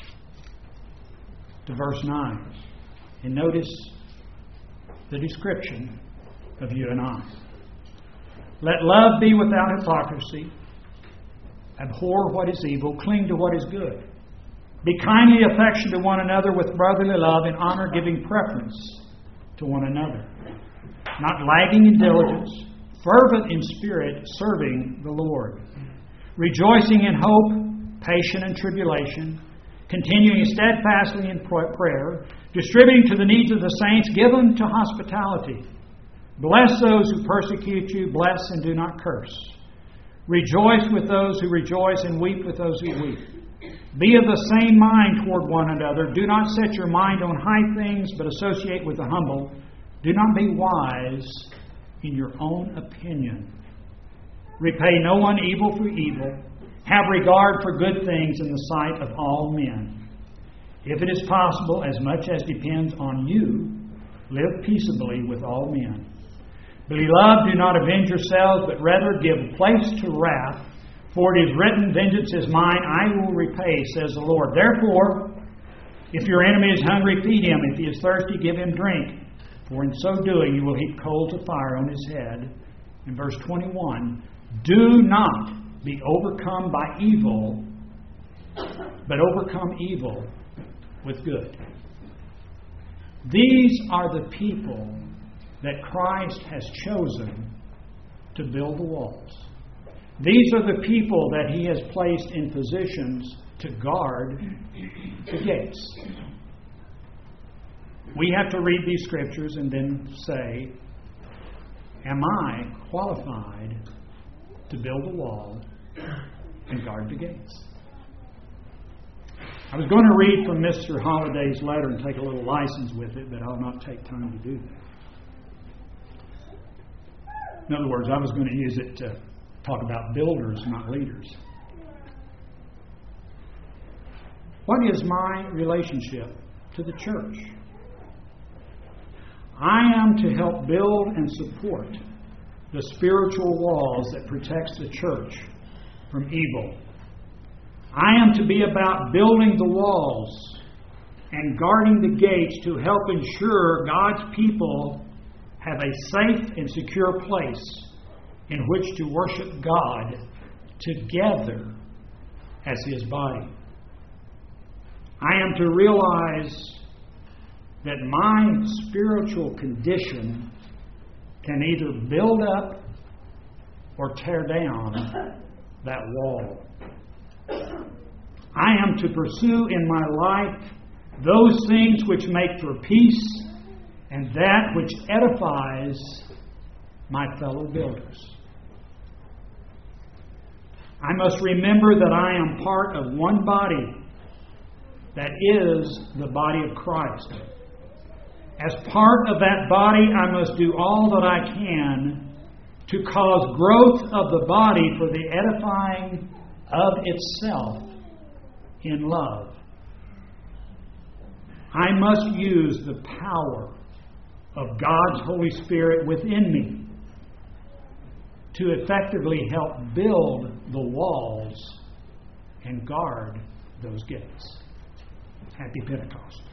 to verse 9 and notice the description of you and I. Let love be without hypocrisy. Abhor what is evil. Cling to what is good. Be kindly affectionate to one another with brotherly love, and honor, giving preference to one another. Not lagging in diligence, fervent in spirit, serving the Lord. Rejoicing in hope, patient in tribulation, continuing steadfastly in prayer, distributing to the needs of the saints, given to hospitality. Bless those who persecute you, bless and do not curse. Rejoice with those who rejoice, and weep with those who weep. Be of the same mind toward one another. Do not set your mind on high things, but associate with the humble. Do not be wise in your own opinion. Repay no one evil for evil. Have regard for good things in the sight of all men. If it is possible, as much as depends on you, live peaceably with all men. Beloved, do not avenge yourselves, but rather give place to wrath. For it is written, vengeance is mine, I will repay, says the Lord. Therefore, if your enemy is hungry, feed him. If he is thirsty, give him drink. For in so doing, you will heap coals of fire on his head. In verse 21, do not be overcome by evil, but overcome evil with good. These are the people that Christ has chosen to build the walls. These are the people that He has placed in positions to guard the gates. We have to read these scriptures and then say, am I qualified to build a wall and guard the gates? I was going to read from Mr. Holliday's letter and take a little license with it, but I'll not take time to do that. In other words, I was going to use it to talk about builders, not leaders. What is my relationship to the church? I am to help build and support the spiritual walls that protects the church from evil. I am to be about building the walls and guarding the gates to help ensure God's people have a safe and secure place in which to worship God together as His body. I am to realize that my spiritual condition can either build up or tear down that wall. I am to pursue in my life those things which make for peace and that which edifies my fellow builders. I must remember that I am part of one body that is the body of Christ. As part of that body, I must do all that I can to cause growth of the body for the edifying of itself in love. I must use the power of God's Holy Spirit within me to effectively help build the walls and guard those gates. Happy Pentecost.